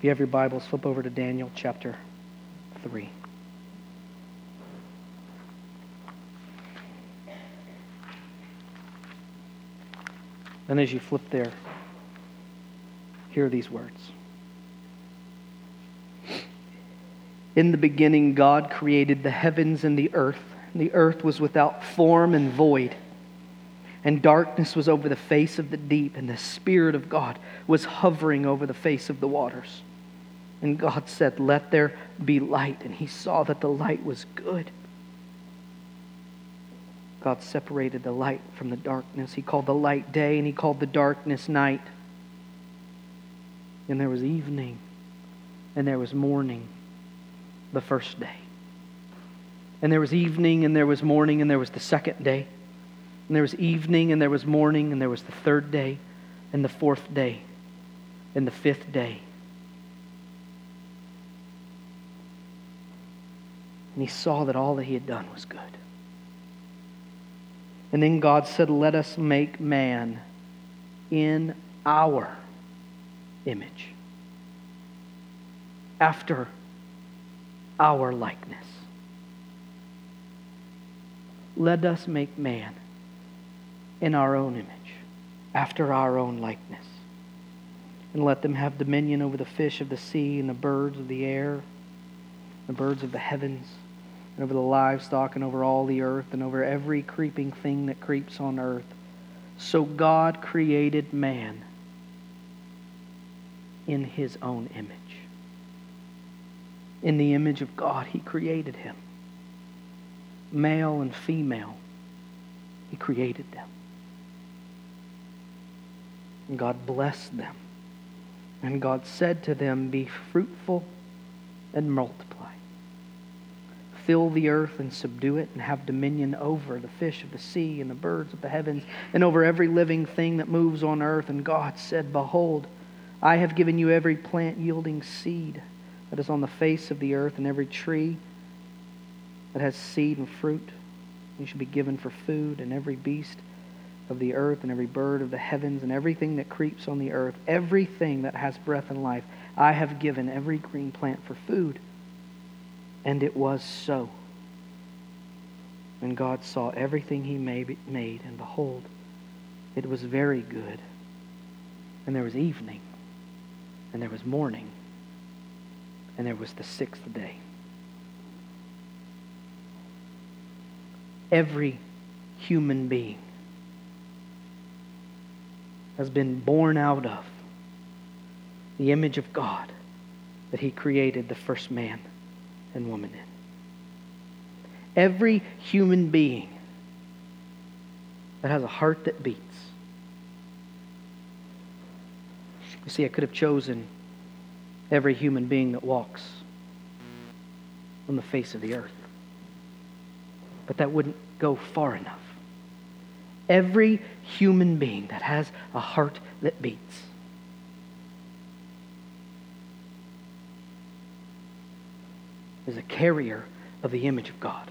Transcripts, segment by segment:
If you have your Bibles, flip over to Daniel chapter 3. And as you flip there, hear these words. In the beginning, God created the heavens and the earth. And the earth was without form and void. And darkness was over the face of the deep. And the Spirit of God was hovering over the face of the waters. And God said, "Let there be light." And He saw that the light was good. God separated the light from the darkness. He called the light day, and He called the darkness night. And there was evening, and there was morning, the first day. And there was evening, and there was morning, and there was the second day. And there was evening, and there was morning, and there was the third day, and the fourth day, and the fifth day. And He saw that all that He had done was good. And then God said, "Let us make man in our image, after our likeness." Let us make man in our own image, after our own likeness. And let them have dominion over the fish of the sea and the birds of the air, the birds of the heavens, and over the livestock, and over all the earth, and over every creeping thing that creeps on earth. So God created man in His own image. In the image of God, He created him. Male and female, He created them. And God blessed them. And God said to them, "Be fruitful and multiply. Fill the earth and subdue it, and have dominion over the fish of the sea and the birds of the heavens, and over every living thing that moves on earth." And God said, "Behold, I have given you every plant yielding seed that is on the face of the earth, and every tree that has seed and fruit. You shall be given for food, and every beast of the earth, and every bird of the heavens, and everything that creeps on the earth, everything that has breath and life, I have given every green plant for food." And it was so. And God saw everything He made, and behold, it was very good. And there was evening, and there was morning, and there was the sixth day. Every human being has been born out of the image of God that He created the first man and woman in. Every human being that has a heart that beats. You see, I could have chosen every human being that walks on the face of the earth, but that wouldn't go far enough. Every human being that has a heart that beats is a carrier of the image of God.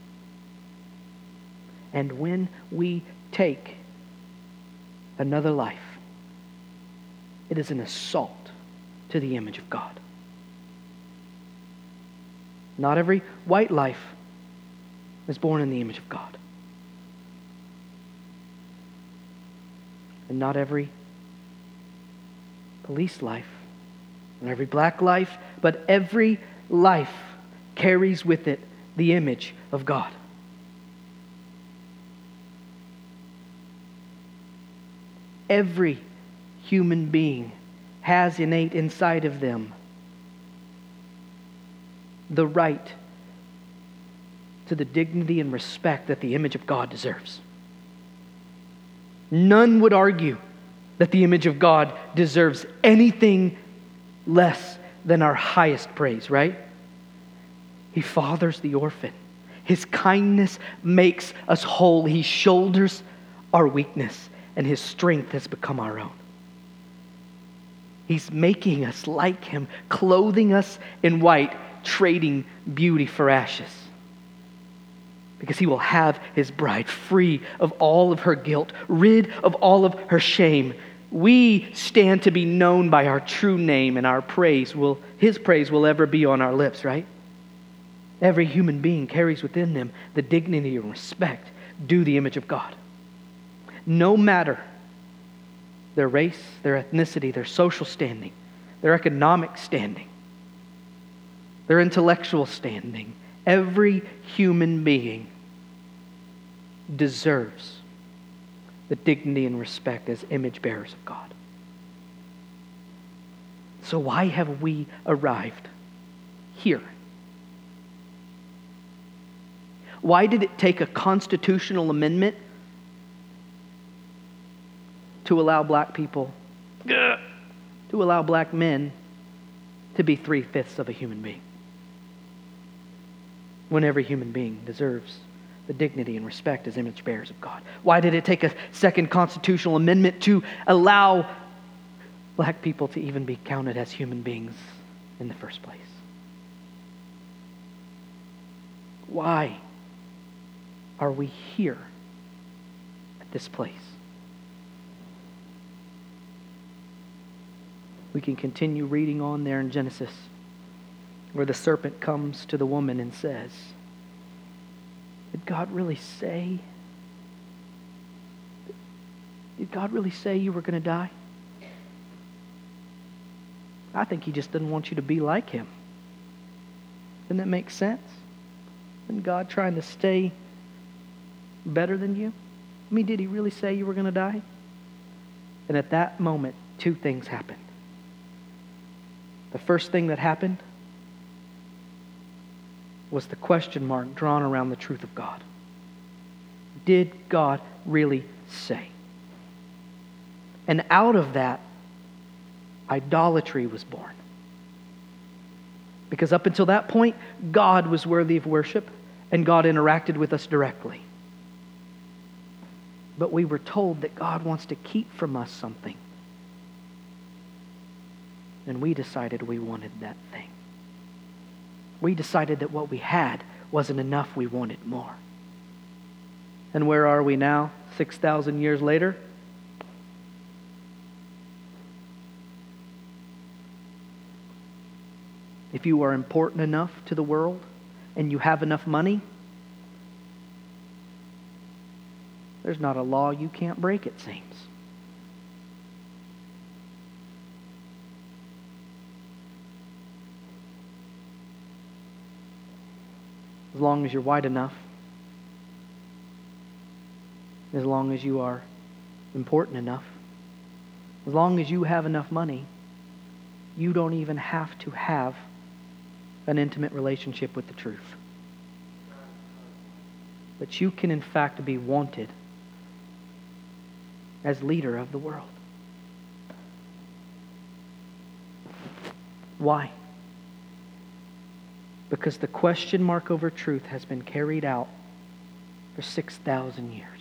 And when we take another life, it is an assault to the image of God. Not every white life is born in the image of God. And not every police life, not every black life, but every life carries with it the image of God. Every human being has innate inside of them the right to the dignity and respect that the image of God deserves. None would argue that the image of God deserves anything less than our highest praise, right? He fathers the orphan. His kindness makes us whole. He shoulders our weakness, and His strength has become our own. He's making us like Him, clothing us in white, trading beauty for ashes. Because He will have His bride free of all of her guilt, rid of all of her shame, We stand to be known by our true name, and His praise will ever be on our lips, right? Every human being carries within them the dignity and respect due the image of God. No matter their race, their ethnicity, their social standing, their economic standing, their intellectual standing, every human being deserves the dignity and respect as image bearers of God. So why have we arrived here? Why did it take a constitutional amendment to allow black people, to allow black men to be 3/5 of a human being, when every human being deserves the dignity and respect as image bearers of God? Why did it take a second constitutional amendment to allow black people to even be counted as human beings in the first place? Why are we here at this place? We can continue reading on there in Genesis, where the serpent comes to the woman and says, Did God really say you were going to die? I think He just doesn't want you to be like Him. Doesn't that make sense? Isn't God trying to stay better than you? I mean, did He really say you were going to die? And at that moment, two things happened. The first thing that happened was the question mark drawn around the truth of God. Did God really say? And out of that, idolatry was born. Because up until that point, God was worthy of worship, and God interacted with us directly. But we were told that God wants to keep from us something. And we decided we wanted that thing. We decided that what we had wasn't enough, we wanted more. And where are we now, 6,000 years later? If you are important enough to the world and you have enough money, there's not a law you can't break, it seems. As long as you're white enough, as long as you are important enough, as long as you have enough money, you don't even have to have an intimate relationship with the truth. But you can in fact be wanted as leader of the world. Why? Because the question mark over truth has been carried out for 6,000 years.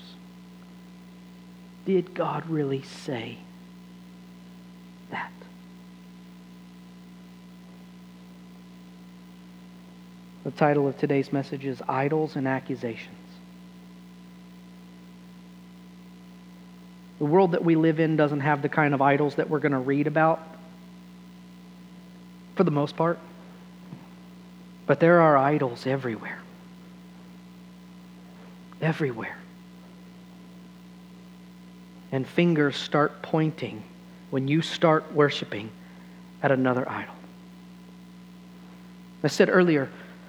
Did God really say that? The title of today's message is Idols and Accusations. The world that we live in doesn't have the kind of idols that we're going to read about, for the most part. But there are idols everywhere. Everywhere. And fingers start pointing when you start worshiping at another idol. I said earlier,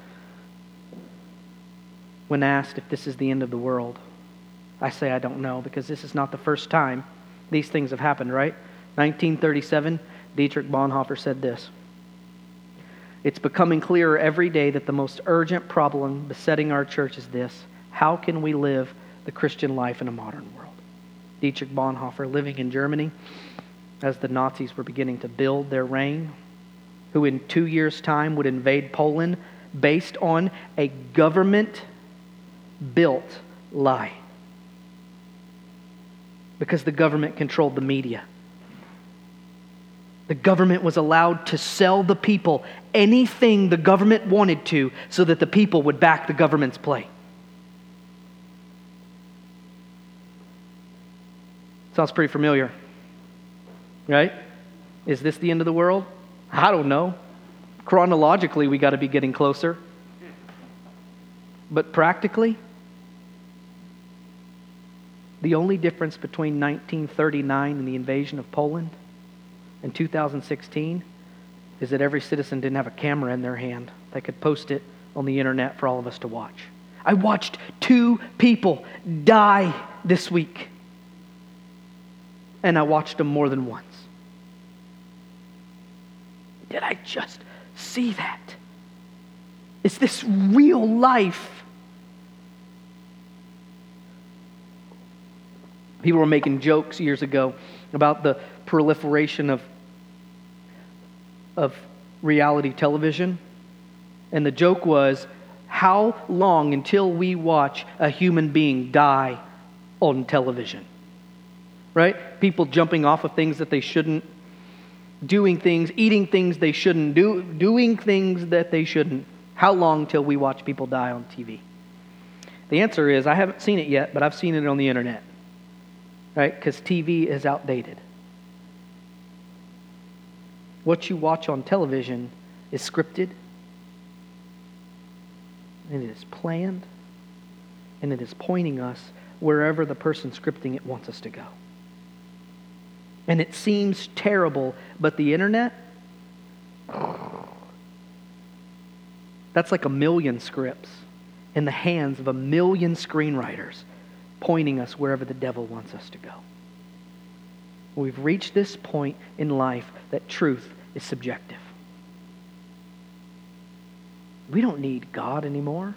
when asked if this is the end of the world, I say I don't know, because this is not the first time these things have happened, right? 1937, Dietrich Bonhoeffer said this: "It's becoming clearer every day that the most urgent problem besetting our church is this: how can we live the Christian life in a modern world?" Dietrich Bonhoeffer, living in Germany as the Nazis were beginning to build their reign, who in 2 years' time would invade Poland based on a government-built lie. Because the government controlled the media. The government was allowed to sell the people anything the government wanted to so that the people would back the government's play. Sounds pretty familiar. right? Is this the end of the world? I don't know. Chronologically, we got to be getting closer. But practically, the only difference between 1939 and the invasion of Poland and 2016 is that every citizen didn't have a camera in their hand. They could post it on the internet for all of us to watch. I watched 2 people die this week. And I watched them more than once. Did I just see that? Is this real life? People were making jokes years ago about the proliferation of reality television. And the joke was, how long until we watch a human being die on television? Right? People jumping off of things that they shouldn't, doing things, eating things they shouldn't, doing things that they shouldn't. How long till we watch people die on TV? The answer is, I haven't seen it yet, but I've seen it on the internet. Right? Because TV is outdated. What you watch on television is scripted, and it is planned, and it is pointing us wherever the person scripting it wants us to go. And it seems terrible, but the internet, that's like 1 million scripts in the hands of 1 million screenwriters pointing us wherever the devil wants us to go. We've reached this point in life that truth is subjective. We don't need God anymore.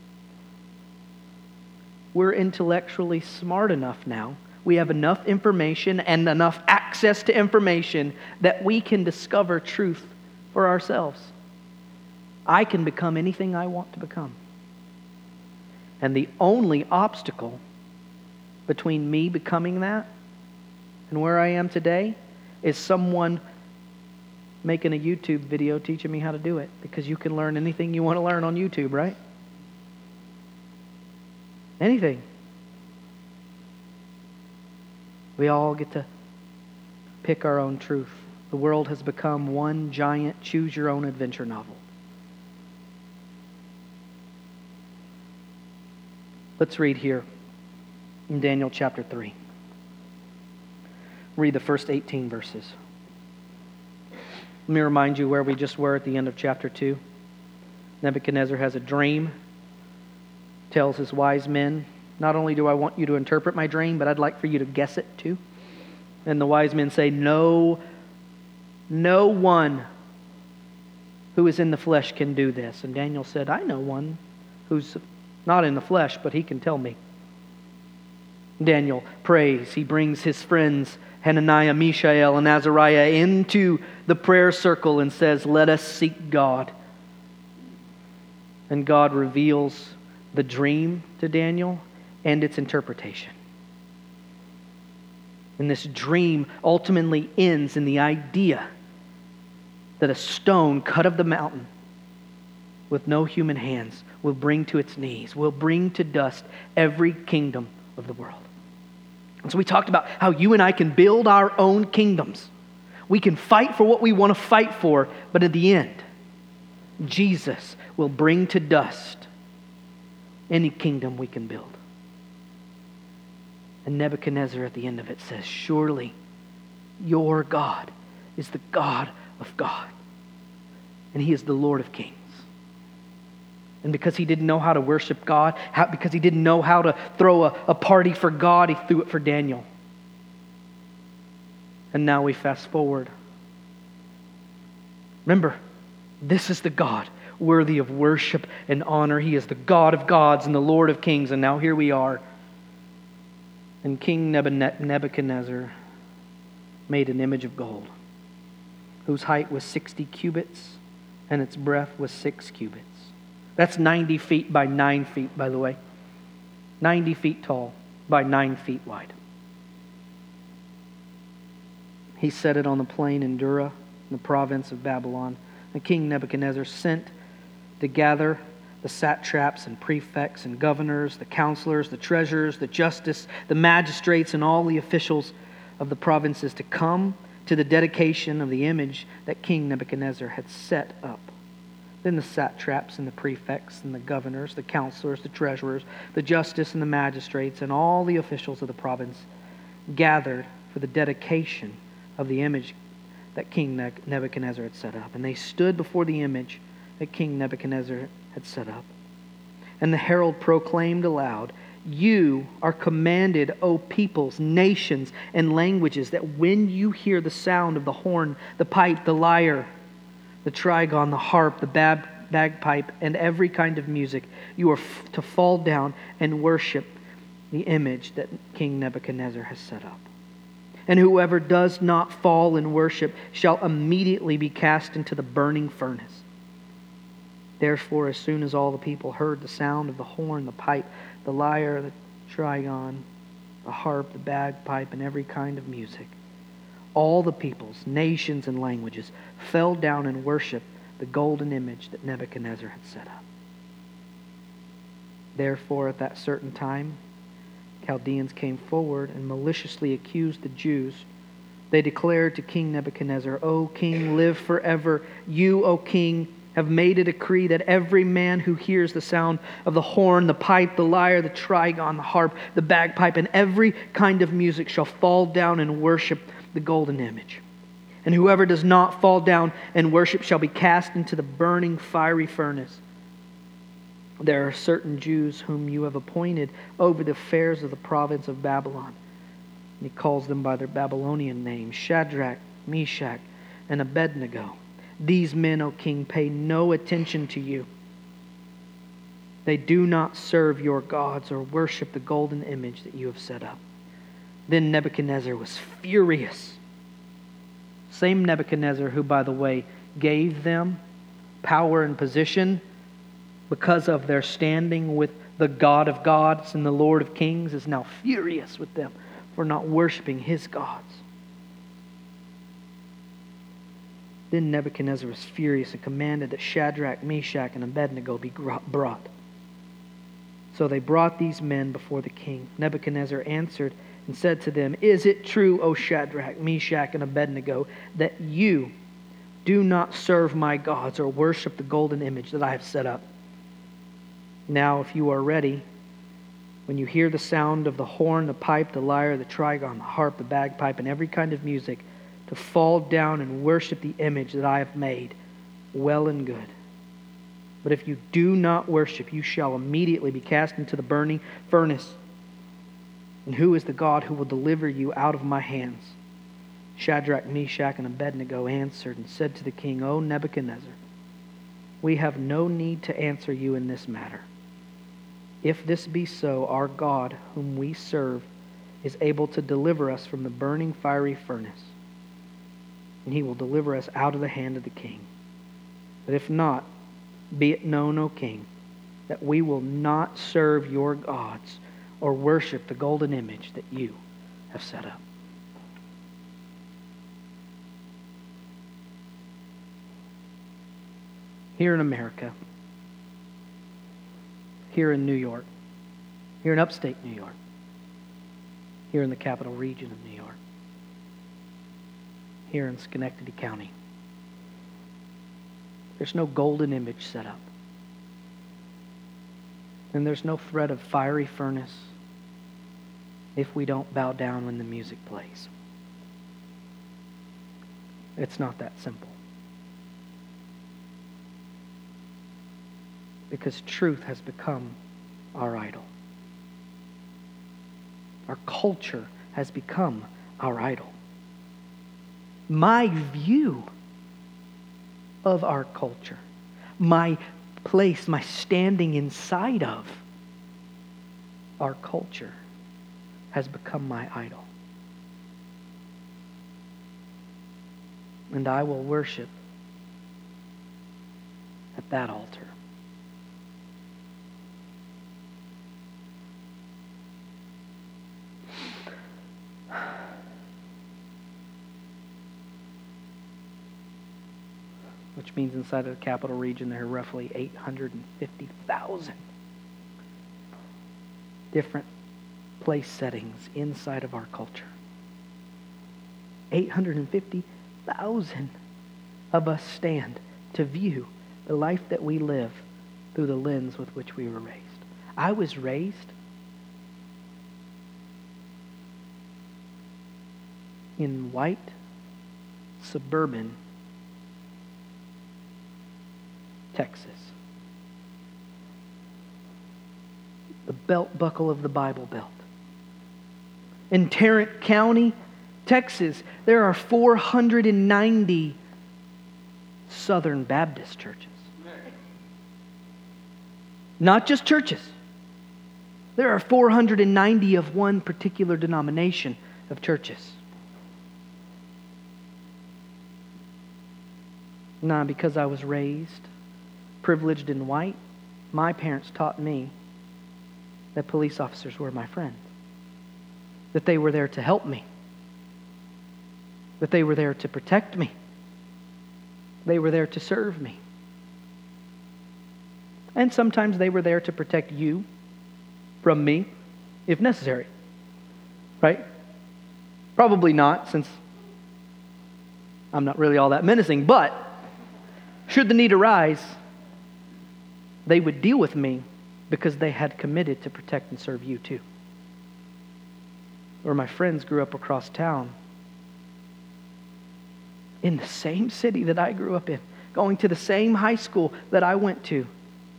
We're intellectually smart enough now. We have enough information and enough access to information that we can discover truth for ourselves. I can become anything I want to become. And the only obstacle between me becoming that and where I am today is someone making a YouTube video teaching me how to do it, because you can learn anything you want to learn on YouTube, right? Anything. We all get to pick our own truth. The world has become one giant choose-your-own-adventure novel. Let's read here in Daniel chapter 3. Read the first 18 verses. Let me remind you where we just were at the end of chapter 2. Nebuchadnezzar has a dream, tells his wise men, not only do I want you to interpret my dream, but I'd like for you to guess it too. And the wise men say, no one who is in the flesh can do this. And Daniel said, I know one who's not in the flesh, but he can tell me. Daniel prays. He brings his friends Hananiah, Mishael, and Azariah into the prayer circle and says, let us seek God. And God reveals the dream to Daniel and its interpretation. And this dream ultimately ends in the idea that a stone cut of the mountain with no human hands will bring to its knees, will bring to dust every kingdom of the world. And so we talked about how you and I can build our own kingdoms. We can fight for what we want to fight for, but at the end, Jesus will bring to dust any kingdom we can build. And Nebuchadnezzar at the end of it says, surely your God is the God of God, and He is the Lord of kings. And because he didn't know how to worship God, because he didn't know how to throw a party for God, he threw it for Daniel. And now we fast forward. Remember, this is the God worthy of worship and honor. He is the God of gods and the Lord of kings. And now here we are. And King Nebuchadnezzar made an image of gold, whose height was 60 cubits and its breadth was 6 cubits. That's 90 feet by 9 feet, by the way. 90 feet tall by 9 feet wide. He set it on the plain in Dura, in the province of Babylon. And King Nebuchadnezzar sent to gather the satraps and prefects and governors, the counselors, the treasurers, the justice, the magistrates, and all the officials of the provinces to come to the dedication of the image that King Nebuchadnezzar had set up. Then the satraps and the prefects and the governors, the counselors, the treasurers, the justice and the magistrates, and all the officials of the province gathered for the dedication of the image that King Nebuchadnezzar had set up. And they stood before the image that King Nebuchadnezzar had set up. And the herald proclaimed aloud, "You are commanded, O peoples, nations, and languages, that when you hear the sound of the horn, the pipe, the lyre, the trigon, the harp, the bagpipe, and every kind of music, you are to fall down and worship the image that King Nebuchadnezzar has set up. And whoever does not fall and worship shall immediately be cast into the burning furnace." Therefore, as soon as all the people heard the sound of the horn, the pipe, the lyre, the trigon, the harp, the bagpipe, and every kind of music, all the peoples, nations, and languages fell down and worshiped the golden image that Nebuchadnezzar had set up. Therefore, at that certain time, Chaldeans came forward and maliciously accused the Jews. They declared to King Nebuchadnezzar, "O king, live forever. You, O king, have made a decree that every man who hears the sound of the horn, the pipe, the lyre, the trigon, the harp, the bagpipe, and every kind of music shall fall down and worship the golden image. And whoever does not fall down and worship shall be cast into the burning fiery furnace. There are certain Jews whom you have appointed over the affairs of the province of Babylon." And he calls them by their Babylonian names, Shadrach, Meshach, and Abednego. "These men, O king, pay no attention to you. They do not serve your gods or worship the golden image that you have set up." Then Nebuchadnezzar was furious. Same Nebuchadnezzar who, by the way, gave them power and position because of their standing with the God of gods and the Lord of kings, is now furious with them for not worshiping his gods. Then Nebuchadnezzar was furious and commanded that Shadrach, Meshach, and Abednego be brought. So they brought these men before the king. Nebuchadnezzar answered and said to them, "Is it true, O Shadrach, Meshach, and Abednego, that you do not serve my gods or worship the golden image that I have set up? Now, if you are ready, when you hear the sound of the horn, the pipe, the lyre, the trigon, the harp, the bagpipe, and every kind of music, to fall down and worship the image that I have made, well and good. But if you do not worship, you shall immediately be cast into the burning furnace. And who is the God who will deliver you out of my hands?" Shadrach, Meshach, and Abednego answered and said to the king, "O Nebuchadnezzar, we have no need to answer you in this matter. If this be so, our God, whom we serve, is able to deliver us from the burning fiery furnace, and he will deliver us out of the hand of the king. But if not, be it known, O king, that we will not serve your gods or worship the golden image that you have set up." Here in America, here in New York, here in upstate New York, here in the capital region of New York, here in Schenectady County, there's no golden image set up. And there's no threat of fiery furnace if we don't bow down when the music plays. It's not that simple. Because truth has become our idol. Our culture has become our idol. My view of our culture, my place, my standing inside of our culture has become my idol. And I will worship at that altar. Which means inside of the capital region there are roughly 850,000 different place settings inside of our culture. 850,000 of us stand to view the life that we live through the lens with which we were raised. I was raised in white, suburban Texas. The belt buckle of the Bible Belt. In Tarrant County, Texas, there are 490 Southern Baptist churches. Not just churches. There are 490 of one particular denomination of churches. Now, because I was raised privileged and white, my parents taught me that police officers were my friends. That they were there to help me. That they were there to protect me. They were there to serve me. And sometimes they were there to protect you from me, if necessary. Right? Probably not, since I'm not really all that menacing, but should the need arise, they would deal with me because they had committed to protect and serve you too. Or my friends grew up across town in the same city that I grew up in, going to the same high school that I went to,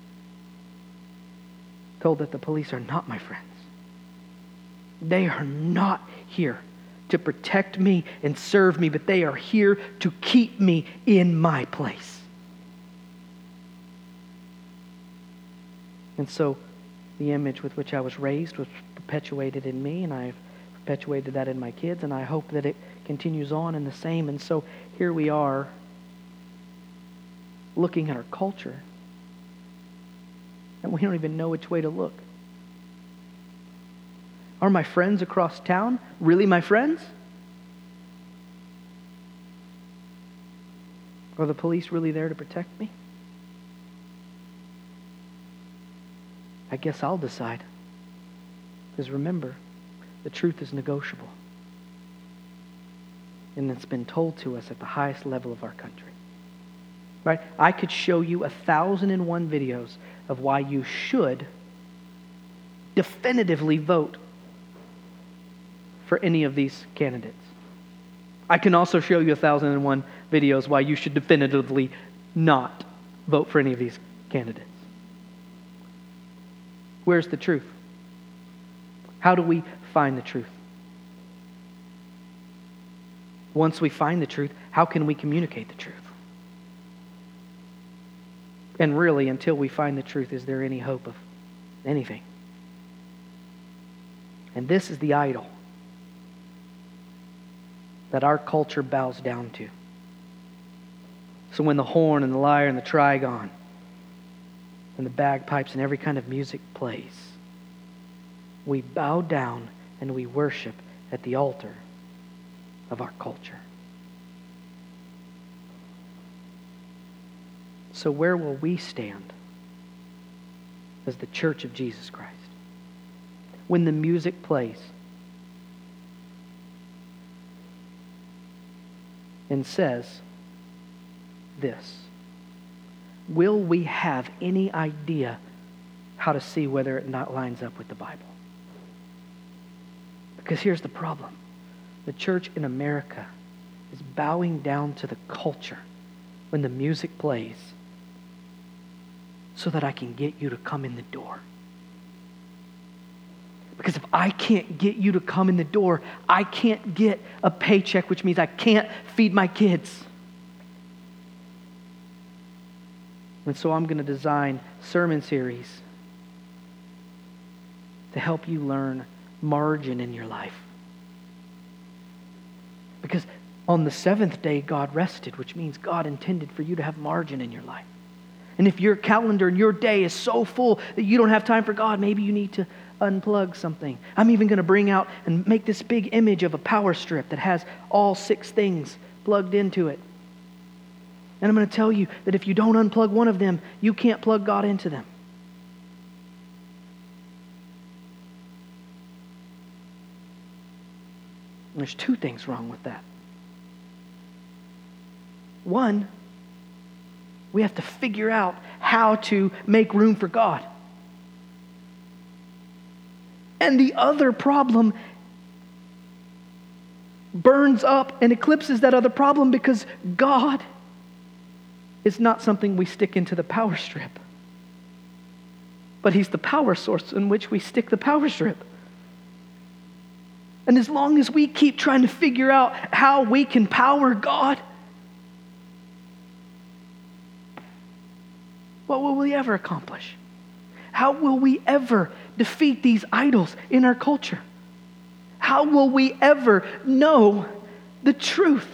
told that the police are not my friends. They are not here to protect me and serve me, but they are here to keep me in my place. And so the image with which I was raised was perpetuated in me, and I've perpetuated that in my kids, and I hope that it continues on in the same. And so here we are looking at our culture, and we don't even know which way to look. Are my friends across town really my friends? Are the police really there to protect me? I guess I'll decide. Because remember, the truth is negotiable. And it's been told to us at the highest level of our country. Right? I could show you 1,001 videos of why you should definitively vote for any of these candidates. I can also show you 1,001 videos why you should definitively not vote for any of these candidates. Where's the truth? How do we find the truth? Once we find the truth, how can we communicate the truth? And really, until we find the truth, is there any hope of anything? And this is the idol that our culture bows down to. So when the horn and the lyre and the trigon and the bagpipes and every kind of music plays, we bow down and we worship at the altar of our culture. So where will we stand as the Church of Jesus Christ? When the music plays and says this, will we have any idea how to see whether it not lines up with the Bible? Because here's the problem. The church in America is bowing down to the culture when the music plays so that I can get you to come in the door. Because if I can't get you to come in the door, I can't get a paycheck, which means I can't feed my kids. And so I'm going to design sermon series to help you learn margin in your life. Because on the seventh day, God rested, which means God intended for you to have margin in your life. And if your calendar and your day is so full that you don't have time for God, maybe you need to unplug something. I'm even going to bring out and make this big image of a power strip that has all 6 things plugged into it. And I'm going to tell you that if you don't unplug one of them, you can't plug God into them. And there's 2 things wrong with that. One, we have to figure out how to make room for God. And the other problem burns up and eclipses that other problem because God is not something we stick into the power strip. But He's the power source in which we stick the power strip. And as long as we keep trying to figure out how we can power God, what will we ever accomplish? How will we ever defeat these idols in our culture? How will we ever know the truth?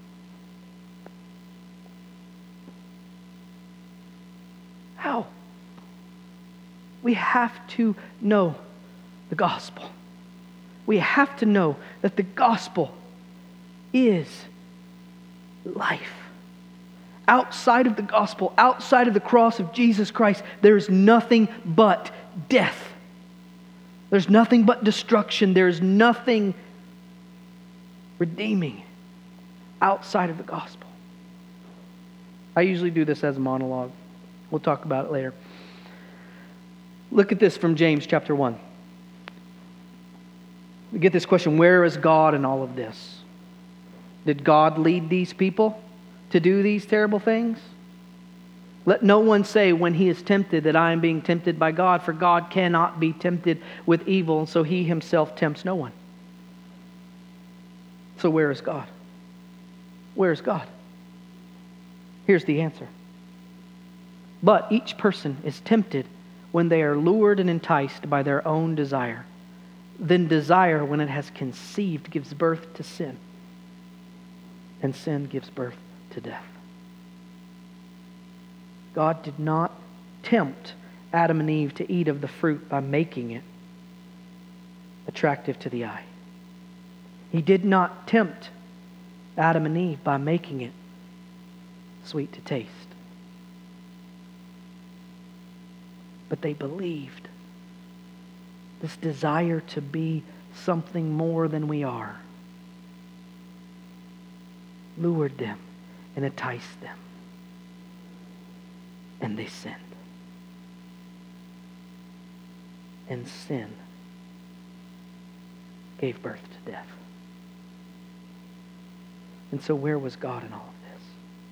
How? We have to know the gospel. We have to know that the gospel is life. Outside of the gospel, outside of the cross of Jesus Christ, there is nothing but death. There's nothing but destruction. There's nothing redeeming outside of the gospel. I usually do this as a monologue. We'll talk about it later. Look at this from James chapter 1. We get this question, where is God in all of this? Did God lead these people to do these terrible things? Let no one say when he is tempted that I am being tempted by God, for God cannot be tempted with evil, and so He Himself tempts no one. So where is God? Where is God? Here's the answer. But each person is tempted when they are lured and enticed by their own desire. Then desire, when it has conceived, gives birth to sin. And sin gives birth to death. God did not tempt Adam and Eve to eat of the fruit by making it attractive to the eye. He did not tempt Adam and Eve by making it sweet to taste. But they believed this desire to be something more than we are lured them and enticed them. And they sinned. And sin gave birth to death. And so where was God in all of this?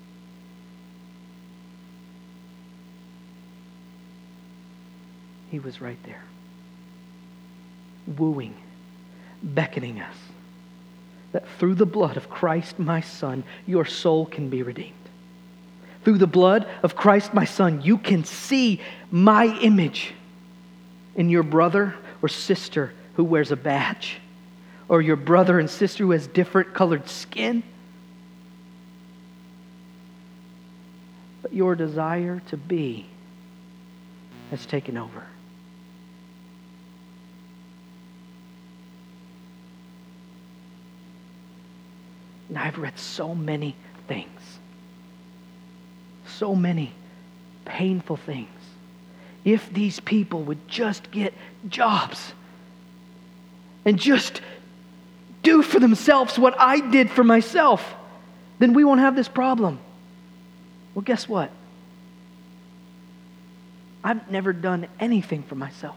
He was right there. Wooing, beckoning us that through the blood of Christ my Son, your soul can be redeemed. Through the blood of Christ my Son, you can see my image in your brother or sister who wears a badge, or your brother and sister who has different colored skin. But your desire to be has taken over. And I've read so many things. So many painful things. If these people would just get jobs and just do for themselves what I did for myself, then we won't have this problem. Well, guess what? I've never done anything for myself.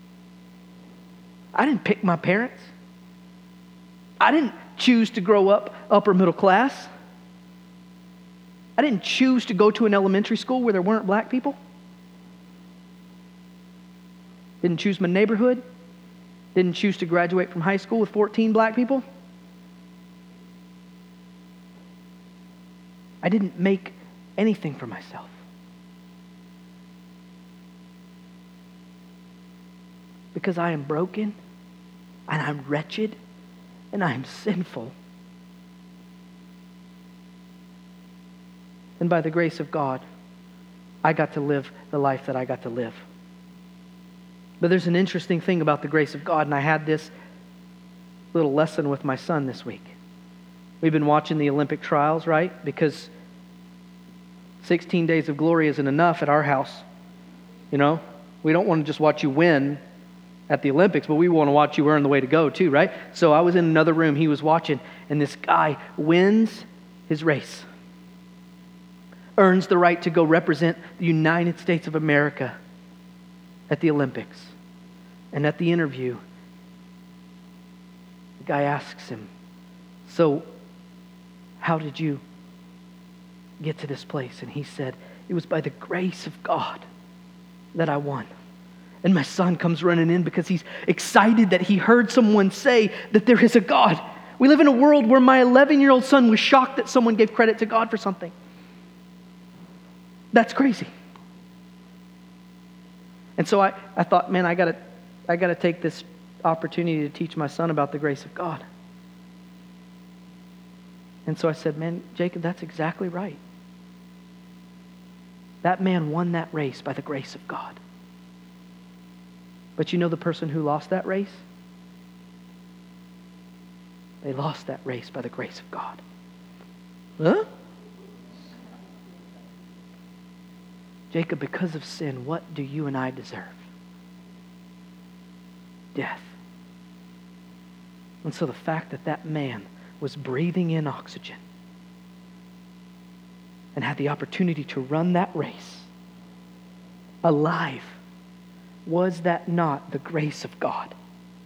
I didn't pick my parents. I didn't choose to grow up upper middle class. I didn't choose to go to an elementary school where there weren't black people. Didn't choose my neighborhood. Didn't choose to graduate from high school with 14 black people. I didn't make anything for myself. Because I am broken, and I'm wretched, and I am sinful. And by the grace of God, I got to live the life that I got to live. But there's an interesting thing about the grace of God, and I had this little lesson with my son this week. We've been watching the Olympic trials, right? Because 16 days of glory isn't enough at our house. You know, we don't want to just watch you win at the Olympics, but we want to watch you earn the way to go too, right? So I was in another room, he was watching, and this guy wins his race. earns the right to go represent the United States of America at the Olympics. And at the interview, the guy asks him, so how did you get to this place? And he said, it was by the grace of God that I won. And my son comes running in because he's excited that he heard someone say that there is a God. We live in a world where my 11-year-old son was shocked that someone gave credit to God for something. That's crazy. And so I thought, man, I gotta take this opportunity to teach my son about the grace of God. And so I said, man, Jacob, that's exactly right. That man won that race by the grace of God. But you know the person who lost that race? They lost that race by the grace of God. Huh? Jacob, because of sin, what do you and I deserve? Death. And so the fact that that man was breathing in oxygen and had the opportunity to run that race alive, was that not the grace of God?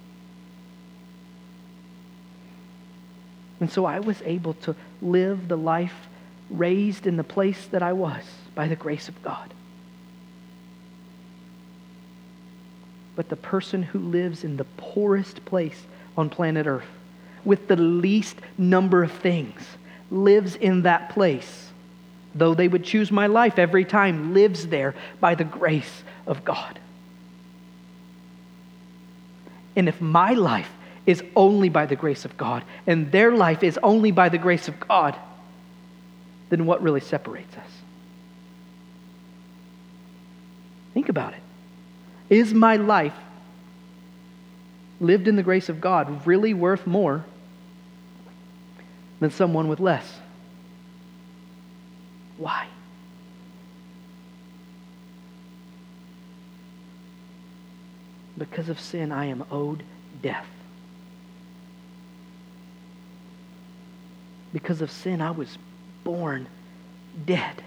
And so I was able to live the life raised in the place that I was by the grace of God. But the person who lives in the poorest place on planet Earth, with the least number of things, lives in that place, though they would choose my life every time, lives there by the grace of God. And if my life is only by the grace of God, and their life is only by the grace of God, then what really separates us? Think about it. Is my life lived in the grace of God really worth more than someone with less? Why? Because of sin, I am owed death. Because of sin, I was born dead.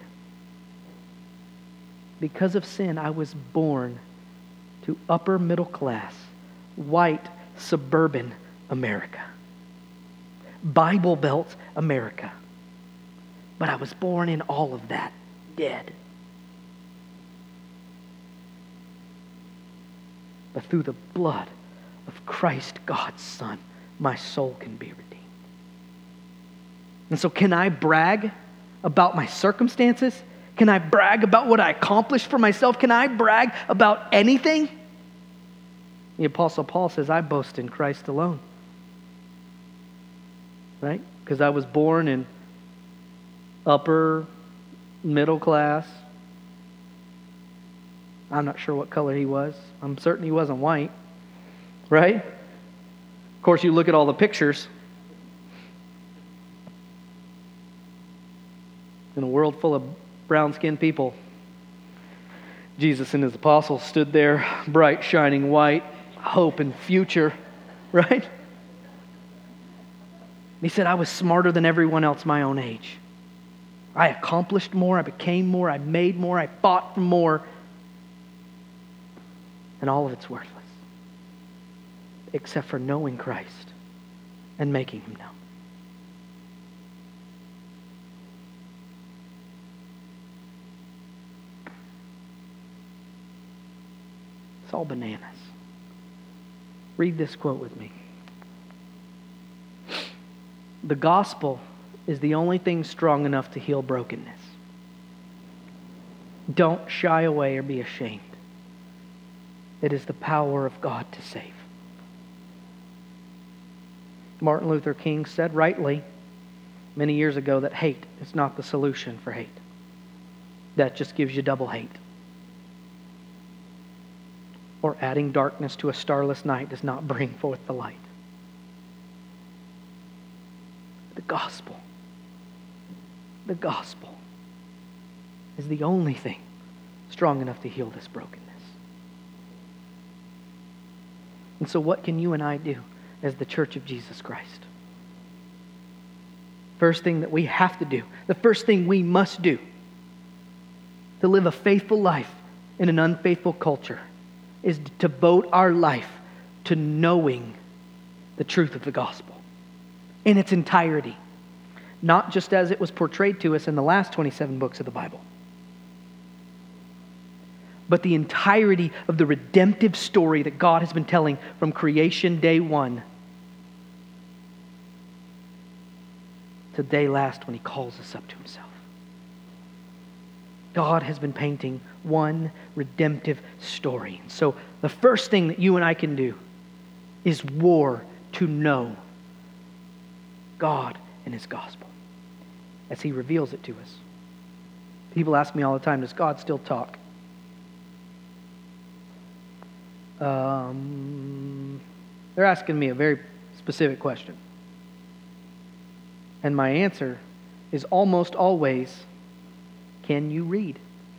Because of sin, I was born to upper middle class, white, suburban America. Bible Belt America. But I was born in all of that dead. But through the blood of Christ, God's Son, my soul can be redeemed. And so can I brag about my circumstances? Can I brag about what I accomplished for myself? Can I brag about anything? The Apostle Paul says, I boast in Christ alone. Right? Because I was born in upper middle class. I'm not sure what color he was. I'm certain he wasn't white. Right? Of course, you look at all the pictures. In a world full of brown-skinned people, Jesus and his apostles stood there, bright, shining white, hope and future, right? He said, I was smarter than everyone else my own age. I accomplished more, I became more, I made more, I fought for more. And all of it's worthless. Except for knowing Christ and making him known. It's all bananas. Read this quote with me. The gospel is the only thing strong enough to heal brokenness. Don't shy away or be ashamed. It is the power of God to save. Martin Luther King said rightly many years ago that hate is not the solution for hate. That just gives you double hate. Or adding darkness to a starless night does not bring forth the light. The gospel is the only thing strong enough to heal this brokenness. And so what can you and I do as the church of Jesus Christ? First thing that we have to do, the first thing we must do, to live a faithful life in an unfaithful culture is to devote our life to knowing the truth of the gospel in its entirety, not just as it was portrayed to us in the last 27 books of the Bible, but the entirety of the redemptive story that God has been telling from creation day one to day last when He calls us up to Himself. God has been painting one redemptive story. So the first thing that you and I can do is war to know God and His gospel as He reveals it to us. People ask me all the time, does God still talk? They're asking me a very specific question. And my answer is almost always, can you read?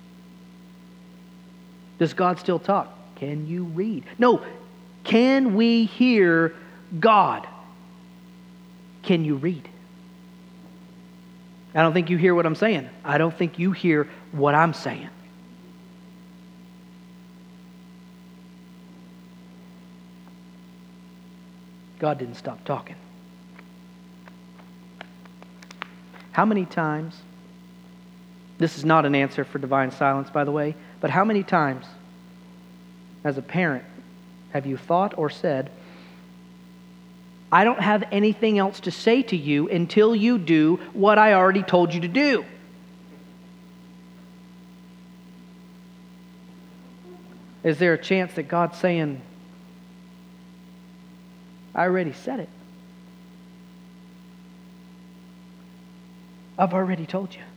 Does God still talk? Can you read? No, can we hear God? Can you read? I don't think you hear what I'm saying. I don't think you hear what I'm saying. God didn't stop talking. How many times, this is not an answer for divine silence, by the way, but how many times, as a parent, have you thought or said, I don't have anything else to say to you until you do what I already told you to do? Is there a chance that God's saying, I already said it. I've already told you.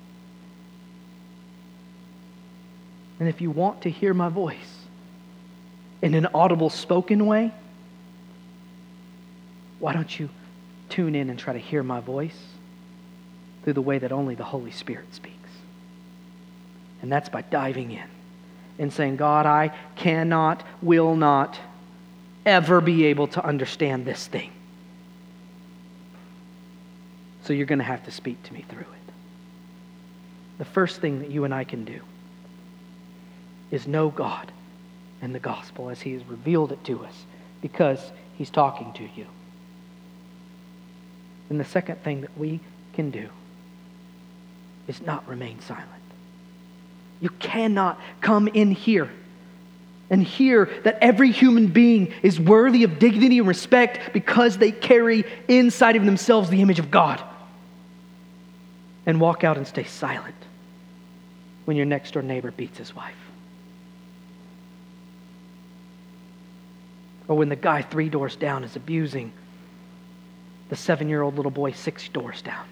And if you want to hear my voice in an audible spoken way, why don't you tune in and try to hear my voice through the way that only the Holy Spirit speaks? And that's by diving in and saying, God, I cannot, will not ever be able to understand this thing. So you're going to have to speak to me through it. The first thing that you and I can do is know God and the gospel as He has revealed it to us, because He's talking to you. And the second thing that we can do is not remain silent. You cannot come in here and hear that every human being is worthy of dignity and respect because they carry inside of themselves the image of God, and walk out and stay silent when your next door neighbor beats his wife, or when the guy 3 doors down is abusing the 7-year-old little boy 6 doors down,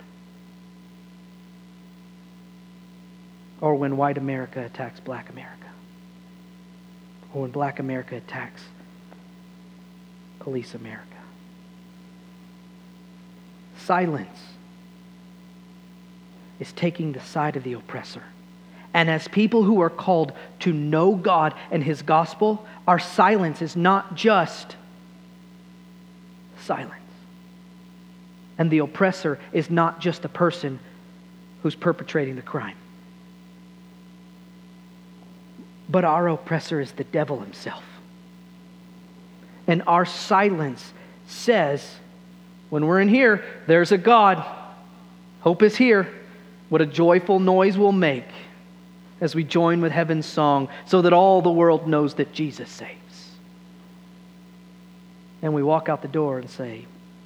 or when white America attacks black America, or when black America attacks police America. Silence is taking the side of the oppressor. And as people who are called to know God and His gospel, our silence is not just silence. And the oppressor is not just the person who's perpetrating the crime. But our oppressor is the devil himself. And our silence says, when we're in here, there's a God. Hope is here. What a joyful noise we'll make as we join with heaven's song, so that all the world knows that Jesus saves. And we walk out the door and say,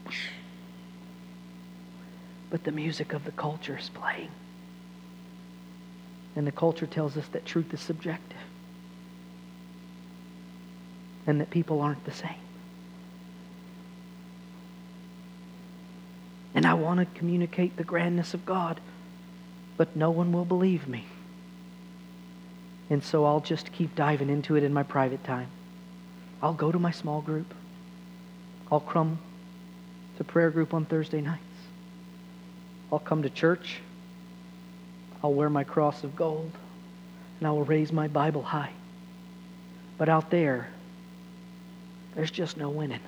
but the music of the culture is playing. And the culture tells us that truth is subjective, and that people aren't the same. And I want to communicate the grandness of God, but no one will believe me. And so I'll just keep diving into it in my private time. I'll go to my small group. I'll come to prayer group on Thursday nights. I'll come to church. I'll wear my cross of gold, and I will raise my Bible high. But out there, there's just no winning.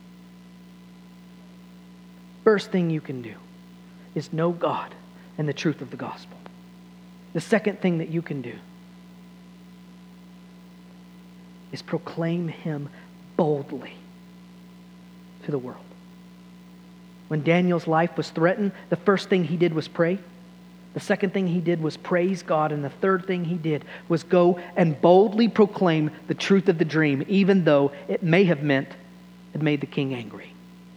First thing you can do is know God and the truth of the gospel. The second thing that you can do is proclaim him boldly to the world. When Daniel's life was threatened, the first thing he did was pray. The second thing he did was praise God. And the third thing he did was go and boldly proclaim the truth of the dream, even though it may have meant it made the king angry.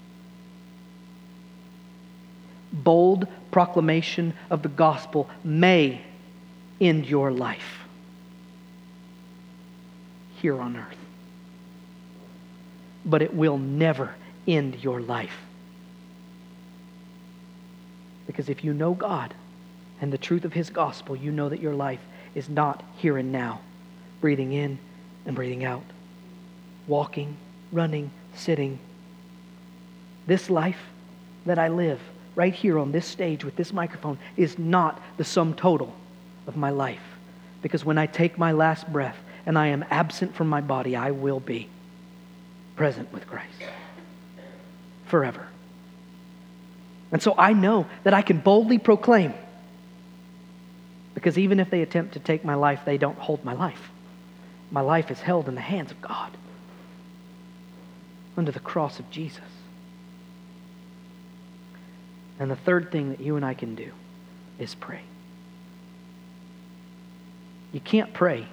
Bold proclamation of the gospel may end your life here on earth, but it will never end your life. Because if you know God and the truth of his gospel, you know that your life is not here and now, breathing in and breathing out, walking, running, sitting. This life that I live right here on this stage with this microphone is not the sum total of my life. Because when I take my last breath and I am absent from my body, I will be present with Christ forever. And so I know that I can boldly proclaim, because even if they attempt to take my life, they don't hold my life. My life is held in the hands of God under the cross of Jesus. And the third thing that you and I can do is pray. You can't pray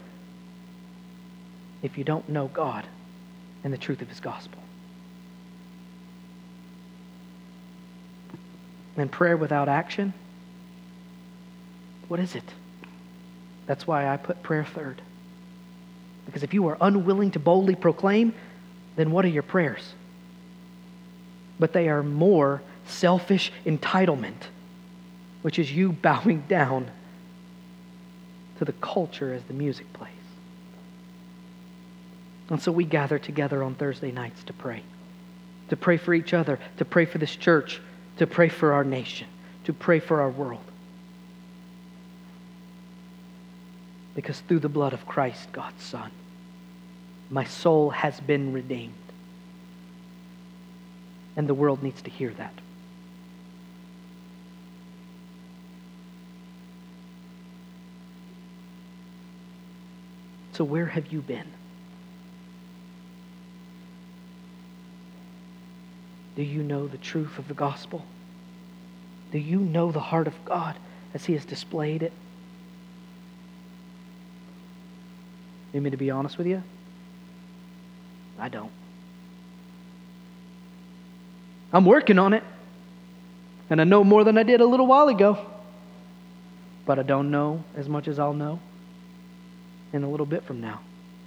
if you don't know God and the truth of his gospel. And prayer without action, what is it? That's why I put prayer third. Because if you are unwilling to boldly proclaim, then what are your prayers? But they are more selfish entitlement, which is you bowing down to the culture as the music plays. And so we gather together on Thursday nights to pray for each other, to pray for this church, to pray for our nation, to pray for our world. Because through the blood of Christ, God's Son, my soul has been redeemed. And the world needs to hear that. So where have you been? Do you know the truth of the gospel? Do you know the heart of God as he has displayed it? Need me to be honest with you? I don't. I'm working on it. And I know more than I did a little while ago. But I don't know as much as I'll know in a little bit from now.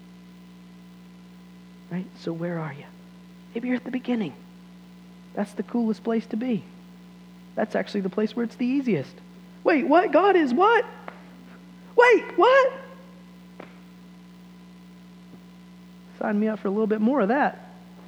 Right? So where are you? Maybe you're at the beginning. That's the coolest place to be. That's actually the place where it's the easiest. Wait, what? God is what? Wait, what? Sign me up for a little bit more of that.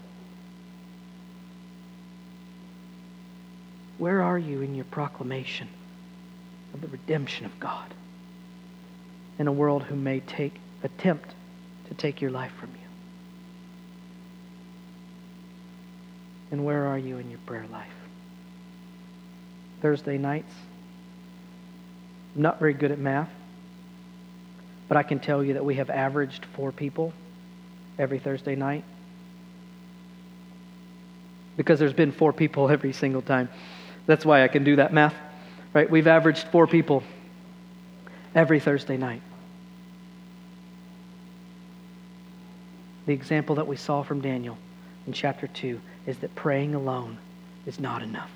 Where are you in your proclamation of the redemption of God in a world who may attempt to take your life from you? And where are you in your prayer life? Thursday nights, I'm not very good at math, but I can tell you that we have averaged 4 people every Thursday night. Because there's been 4 people every single time. That's why I can do that math. Right? We've averaged 4 people every Thursday night. The example that we saw from Daniel in chapter 2 is that praying alone is not enough.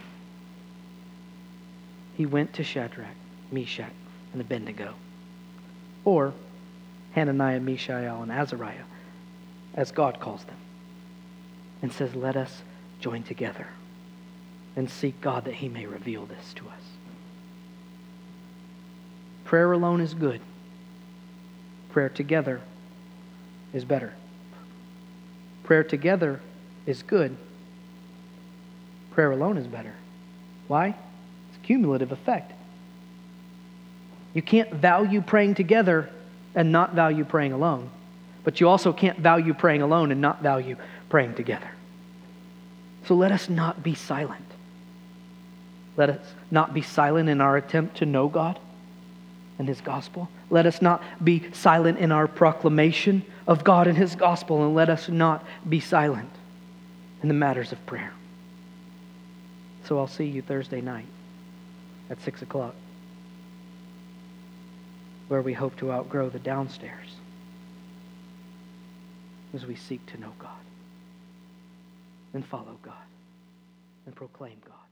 He went to Shadrach, Meshach, and Abednego, or Hananiah, Mishael, and Azariah, as God calls them, and says, let us join together and seek God that he may reveal this to us. Prayer alone is good. Prayer together is better. Prayer together is good. Prayer alone is better. Why? It's a cumulative effect. You can't value praying together and not value praying alone. But you also can't value praying alone and not value praying together. So let us not be silent. Let us not be silent in our attempt to know God and his gospel. Let us not be silent in our proclamation of God and His gospel, and let us not be silent in the matters of prayer. So I'll see you Thursday night at 6 o'clock, where we hope to outgrow the downstairs as we seek to know God and follow God and proclaim God.